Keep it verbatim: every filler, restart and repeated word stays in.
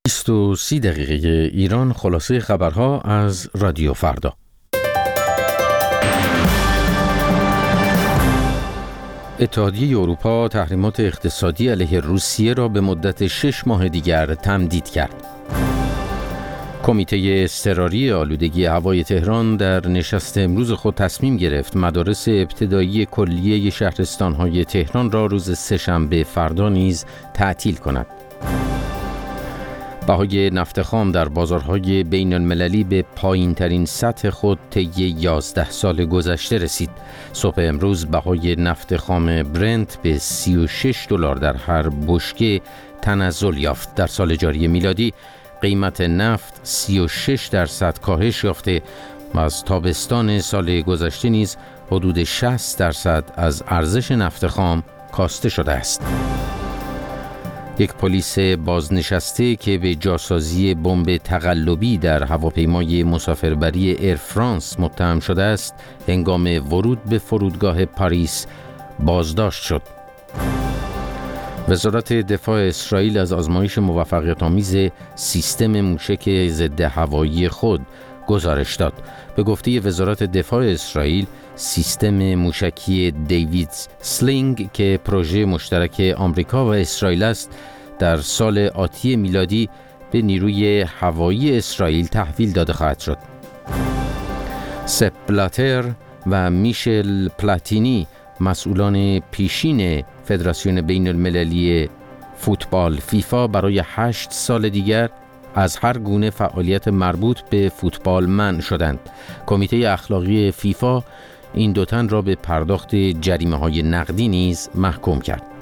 بیست و سی دقیقه ایران، خلاصه خبرها از رادیو فردا. اتحادیه اروپا تحریمات اقتصادی علیه روسیه را به مدت شش ماه دیگر تمدید کرد. کمیته اضطراری آلودگی هوای تهران در نشست امروز خود تصمیم گرفت مدارس ابتدایی کلیه شهرستان‌های تهران را روز سه‌شنبه فردا نیز تعطیل کند. بهای نفت خام در بازارهای بین المللی به پایین ترین سطح خود طی یازده سال گذشته رسید. صبح امروز بهای نفت خام برنت به سی و شش دلار در هر بشکه تنزل یافت. در سال جاری میلادی قیمت نفت سی و شش درصد کاهش یافته و از تابستان سال گذشته نیز حدود شصت درصد از ارزش نفت خام کاسته شده است. یک پلیس بازنشسته که به جاسازی بمب تقلبی در هواپیمای مسافربری ایر فرانس متهم شده است، هنگام ورود به فرودگاه پاریس بازداشت شد. وزارت دفاع اسرائیل از آزمایش موفقیت‌آمیز سیستم موشک ضد هوایی خود گزارش داد. به گفته وزارت دفاع اسرائیل، سیستم موشکی دیویدز سلینگ که پروژه مشترک آمریکا و اسرائیل است، در سال آتی میلادی به نیروی هوایی اسرائیل تحویل داده خواهد شد. سپ بلاتر و میشل پلاتینی، مسئولان پیشین فدراسیون بین المللی فوتبال فیفا، برای هشت سال دیگر از هر گونه فعالیت مربوط به فوتبال منع شدند. کمیته اخلاقی فیفا این دو تن را به پرداخت جریمه‌های نقدی نیز محکوم کرد.